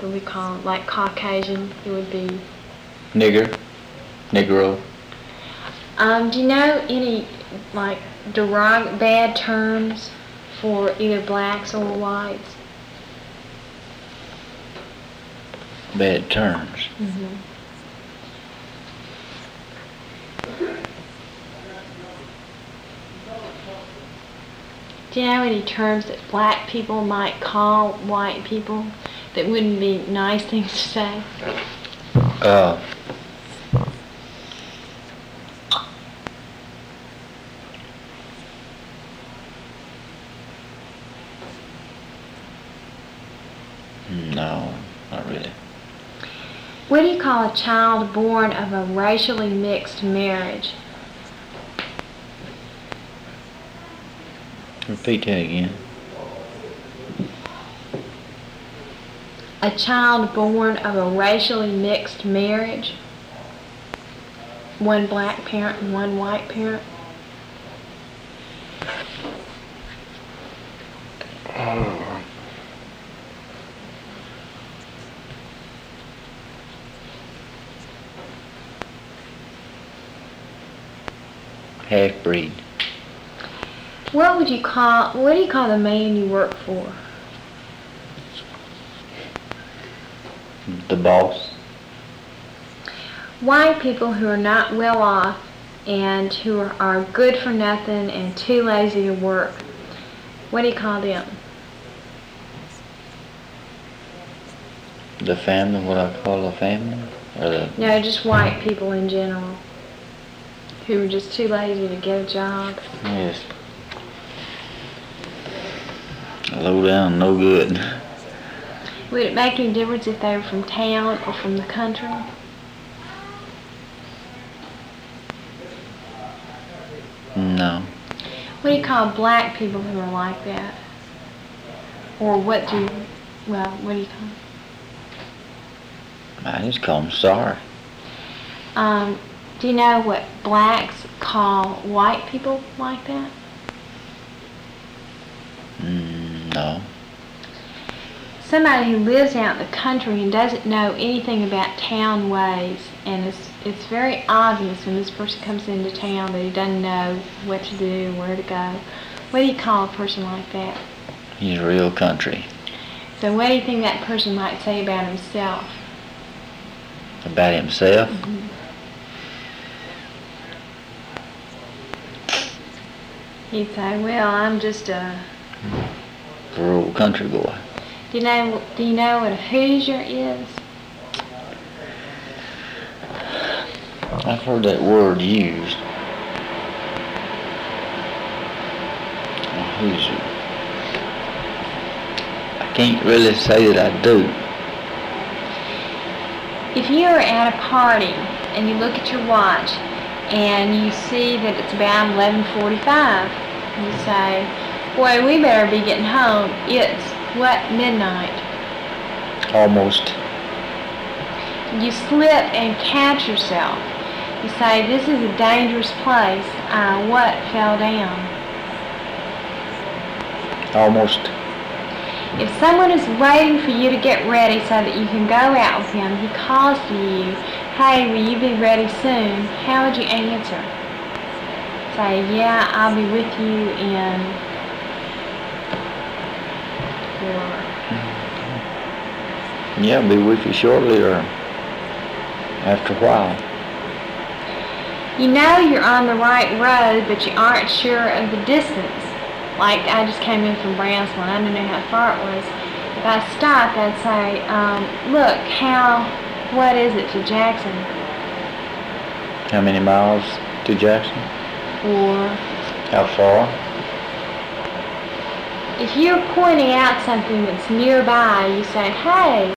do we call it? Like Caucasian, it would be. Nigger. Negro. Do you know any like bad terms for either blacks or whites? Bad terms. Mm-hmm. Do you know any terms that black people might call white people that wouldn't be nice things to say? No, not really. What do you call a child born of a racially mixed marriage? Repeat that again. A child born of a racially mixed marriage? One black parent and one white parent? Half-breed. What do you call the man you work for? The boss. White people who are not well off and who are good for nothing and too lazy to work. What do you call them? The family, what I call the family? Or No, just white people in general who are just too lazy to get a job. Yes. Low down, no good. Would it make any difference if they were from town or from the country? No. What do you call black people who are like that? Or what do you call them? I just call them sorry. Do you know what blacks call white people like that? No. Somebody who lives out in the country and doesn't know anything about town ways, and it's very obvious when this person comes into town that he doesn't know what to do, where to go. What do you call a person like that? He's real country. So what do you think that person might say about himself? About himself? Mm-hmm. He'd say, well, I'm just a Rural country boy. Do you know what a Hoosier is? I've heard that word used. A Hoosier. I can't really say that I do. If you are at a party and you look at your watch and you see that it's about 11:45, you say, boy, we better be getting home. It's what, midnight? Almost. You slip and catch yourself. You say, this is a dangerous place. What fell down? Almost. If someone is waiting for you to get ready so that you can go out with him, he calls to you, hey, will you be ready soon? How would you answer? Say, yeah, I'll be with you in... Yeah, I'll be with you shortly or after a while. You know you're on the right road, but you aren't sure of the distance. Like, I just came in from Brownsville, I didn't know how far it was. If I stopped, I'd say, look, what is it to Jackson? How many miles to Jackson? Or, How far? if you're pointing out something that's nearby, you say, hey,